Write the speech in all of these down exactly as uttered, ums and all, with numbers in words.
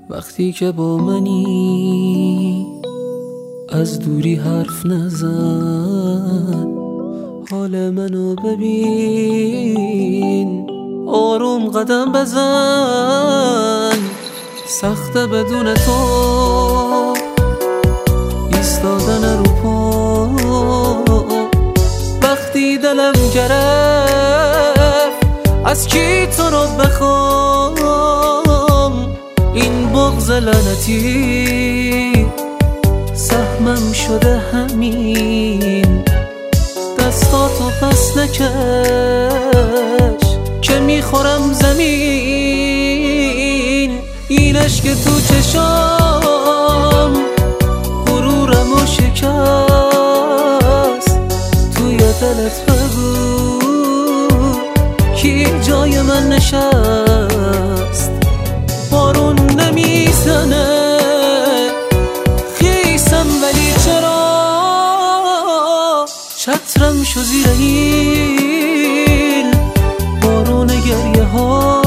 وقتی که با منی از دوری حرف نزن، حال منو ببین آروم قدم بزن. سخته بدون تو ایستادن رو پا، وقتی دلم گرفت از کی تو رو بخوام. این بغض لعنتی سهمم شده همین، دستاتو پس نکش که میخورم زمین. اینش که تو چشام غرورمو شکست، توی دلت بگو کی جای من نشست. بارون نمیزنه خیسم ولی چرا چترم شو زیر این بارون گریه ها.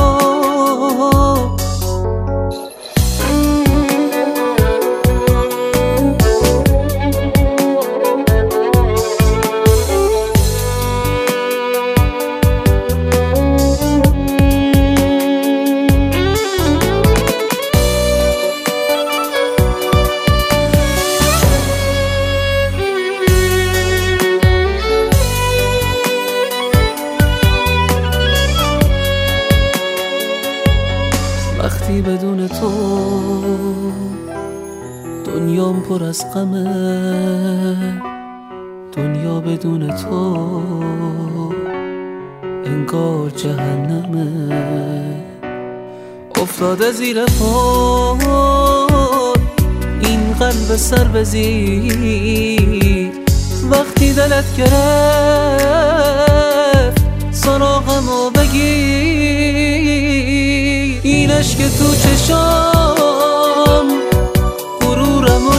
وقتی بدون تو دنیام پر از غمه، دنیا بدون تو انگار جهنمه. افتاده زیر پا این قلب سر به زیر، وقتی دلت گرفت سراغمو بگیر. اینش که تو چشام غرورمو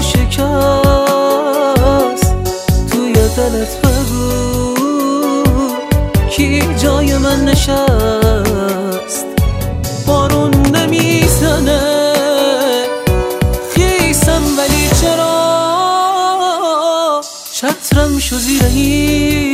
شکست، توی دلت بگو کی جای من نشست. بارون نمیزنه خیسم ولی چرا چترم شو زیر این